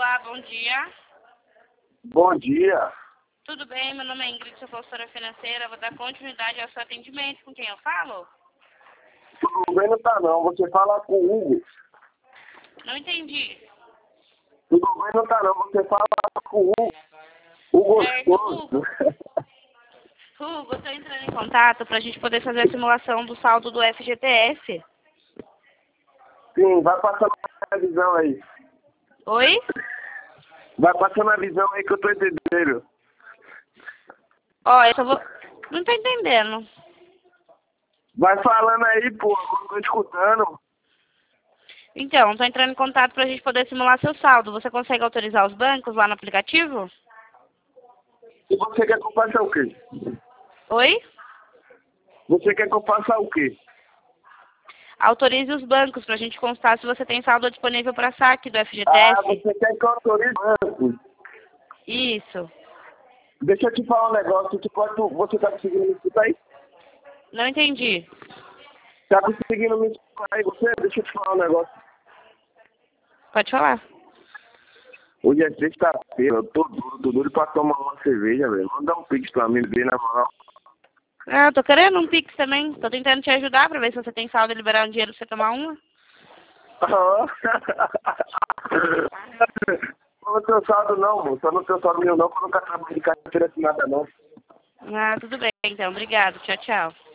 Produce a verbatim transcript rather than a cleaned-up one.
Olá, bom dia. Bom dia. Tudo bem? Meu nome é Ingrid, sou consultora financeira. Vou dar continuidade ao seu atendimento. Com quem eu falo? Tudo bem não tá não, você fala com o Hugo. Não entendi. Tudo bem não tá não, você fala com o Hugo. O Certo, gostoso. Hugo. Hugo, estou entrando em contato para a gente poder fazer a simulação do saldo do F G T S. Sim, vai passando a visão aí. Oi? Vai passando a visão aí que eu tô entendendo. Ó, eu só vou... Não tô entendendo. Vai falando aí, pô, eu tô escutando. Então, estou entrando em contato para a gente poder simular seu saldo. Você consegue autorizar os bancos lá no aplicativo? E você quer que eu faça o quê? Oi? Você quer que eu faça o quê? Autorize os bancos para a gente constar se você tem saldo disponível para saque do F G T S. Ah, você quer que eu autorize o banco? Isso. Deixa eu te falar um negócio, tu pode, você tá conseguindo me escutar aí? Não entendi. Tá conseguindo me escutar aí você? Deixa eu te falar um negócio. Pode falar. Hoje é sexta-feira, eu tô duro, tô duro pra tomar uma cerveja, velho. Manda um pix pra mim, bem na moral. Ah, eu tô querendo um Pix também. Tô tentando te ajudar pra ver se você tem saldo e liberar um dinheiro pra você tomar uma. Não no teu saldo não, moço. Só no teu saldo meu não, que eu nunca trabalhei de carteira assinada não. Ah, tudo bem então. Obrigado. Tchau, tchau.